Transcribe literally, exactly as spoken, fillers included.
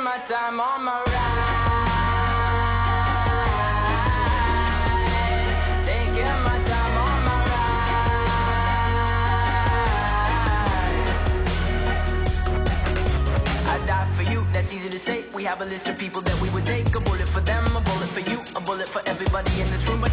my time on my ride. Taking my time on my ride. I die for you, that's easy to say. We have a list of people that we would take. A bullet for them, a bullet for you, a bullet for everybody in this room.